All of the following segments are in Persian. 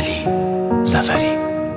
علی ظفری.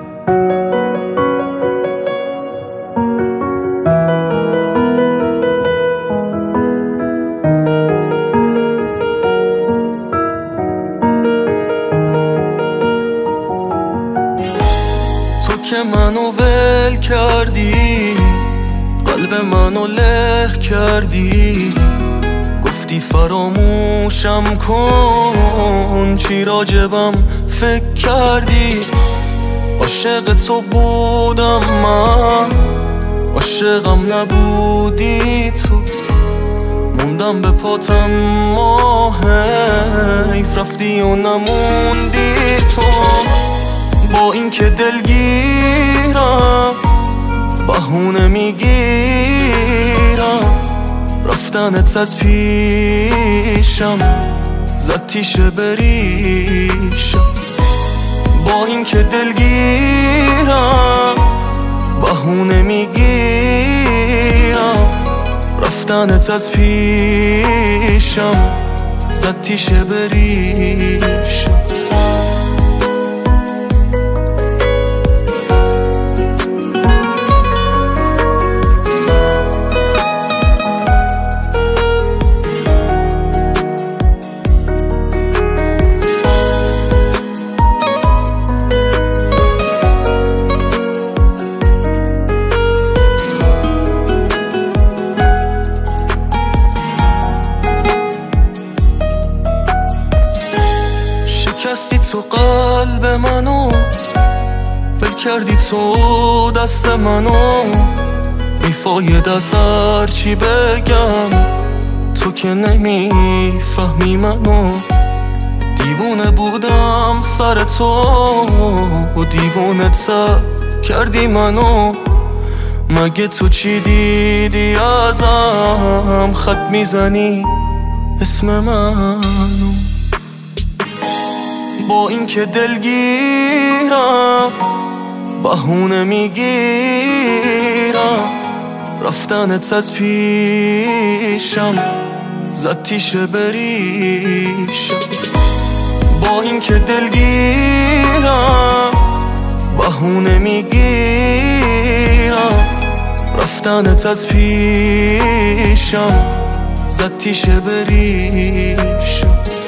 تو که منو ول کردی، قلب منو له کردی، گفتی فراموشم کن، چی راجبم فکر کردی؟ عاشق تو بودم من، عاشقم نبودی تو، موندم به پاتم ماه، حیف رفتی و نموندی تو. با این که دلگیرم بهونه میگیرم، رفتنت از پیشم زد تیشه بریشم. با این که دلگیرم بهونه میگیرم، رفتنت از پیشم زد تیشه بریشم. شکستی تو قلب منو، ول کردی تو دست منو، بیفاید از هر چی بگم تو که نمیفهمی منو. دیوونه بودم سر تو و دیوونه تر کردی منو. مگه تو چی دیدی ازم خط میزنی اسم منو؟ با این که دلگیرم بهونه میگیرم، رفتنت از پیشم زد تیشه بریشم. با این که دلگیرم بهونه میگیرم، رفتنت از پیشم زد تیشه بریشم.